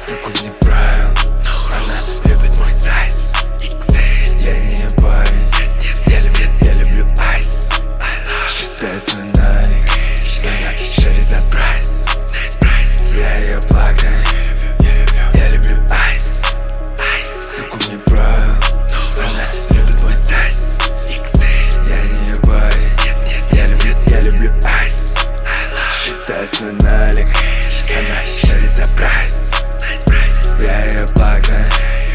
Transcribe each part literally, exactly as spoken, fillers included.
суку вне правил. Она любит мой сайз. Я не парень, я люблю, я люблю айс. Считаю свой налик, меня шарит за прайс. Я ее плакаю, я люблю айс. Суку вне правил, она любит мой сайз. Я не парень, я люблю, я люблю айс. Считаю свой налик, она шарит за прайс. Я ее плакаю.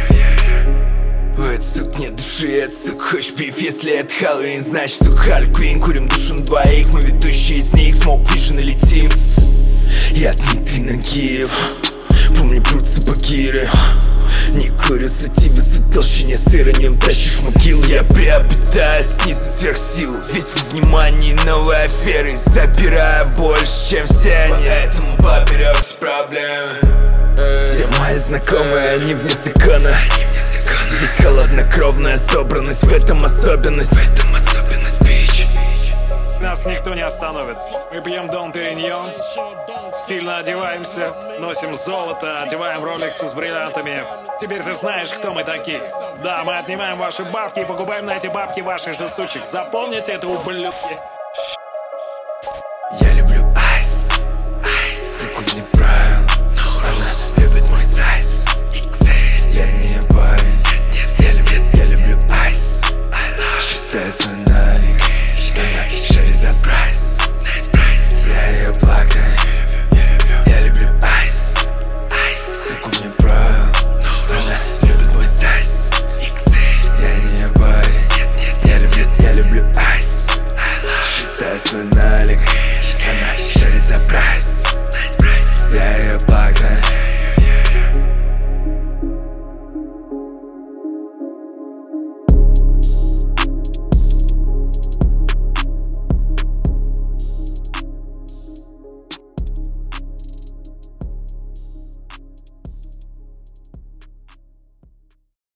У этой сук нет души, эта сук хочешь пив. Если это Хэллоуин, значит сук Харли Квин. Курим душу на двоих, мы ведущие из них. Смоук вижен и летим. Я Дмитрий на Киев. Помню пруд сапогиры. Не курю сативы, сук толщине сыра. Не утащишь могилу. Я приобретаю снизу сверхсилу. Весь во внимании новой аферы. Забираю больше, чем все они. Поэтому поперек с проблемы. Все мои знакомые, они вне закона. Здесь холоднокровная собранность, в этом особенность. В этом особенность, бич. Нас никто не остановит. Мы пьем Дон Периньон, стильно одеваемся, носим золото, одеваем роликсы с бриллиантами. Теперь ты знаешь, кто мы такие. Да, мы отнимаем ваши бабки и покупаем на эти бабки ваших же сучек. Запомните это, ублюдки.